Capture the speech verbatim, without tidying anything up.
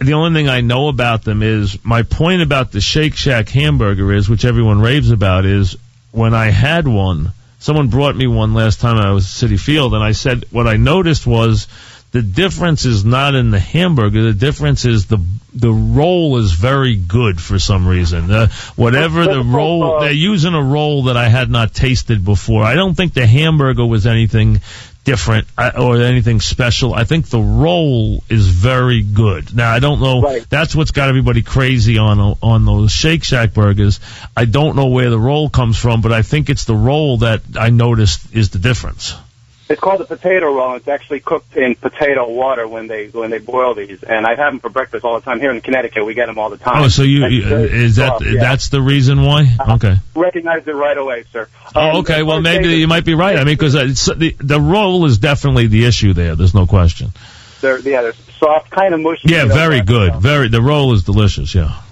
the only thing I know about them is my point about the Shake Shack hamburger is, which everyone raves about, is when I had one, someone brought me one last time I was at Citi Field, and I said what I noticed was the difference is not in the hamburger. The difference is the the roll is very good for some reason. Uh, whatever the roll, they're using a roll that I had not tasted before. I don't think the hamburger was anything different or anything special. I think the roll is very good. Now, I don't know. Right. That's what's got everybody crazy on on those Shake Shack burgers. I don't know where the roll comes from, but I think it's the roll that I noticed is the difference. It's called the potato roll. It's actually cooked in potato water when they when they boil these, and I have them for breakfast all the time. Here in Connecticut, we get them all the time. Oh, so you, you is that soft, yeah. that's the reason why? Uh, Okay. Recognize it right away, sir. Oh, Um, okay. Well, Thursday maybe is- you might be right. I mean, because the the roll is definitely the issue there. There's no question. They're, yeah, they're soft, kind of mushy. Yeah, you know, very that, good. you know. Very. The roll is delicious. Yeah.